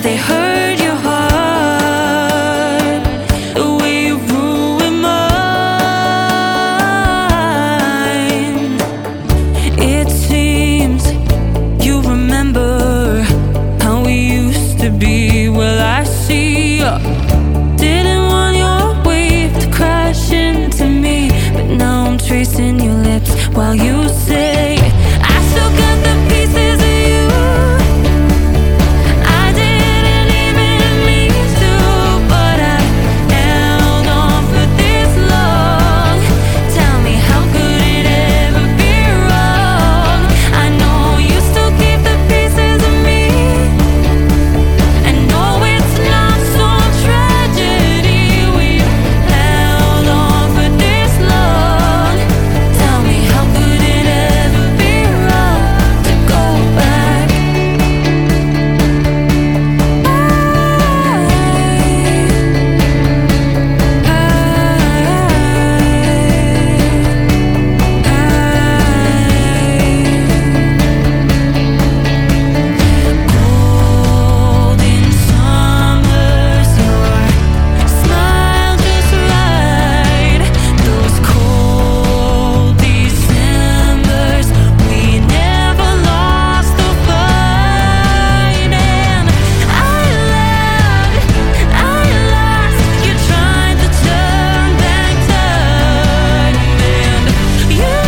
they hurt your heart the way you ruined mine. It seems you remember how we used to be. Well, I see you didn't want your wave to crash into me, but now I'm tracing your lips while you say I still got the pieces of you. I didn't even mean to, but I held on for this long. Tell me, how could it ever be wrong? I know you still keep the pieces of me, and no, it's not some tragedy. We held on for this long. Tell me, how could it ever be wrong to go back? Golden summers, your smile just right. Those cold Decembers, we never lost the fight. And I lost. You tried to turn back time, and you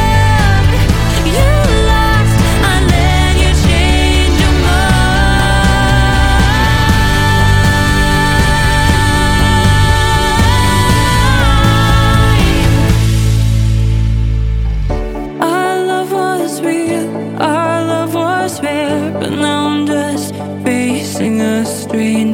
lost. I let you change your mind. Our love was real, our love was rare, but now I'm just facing a strain.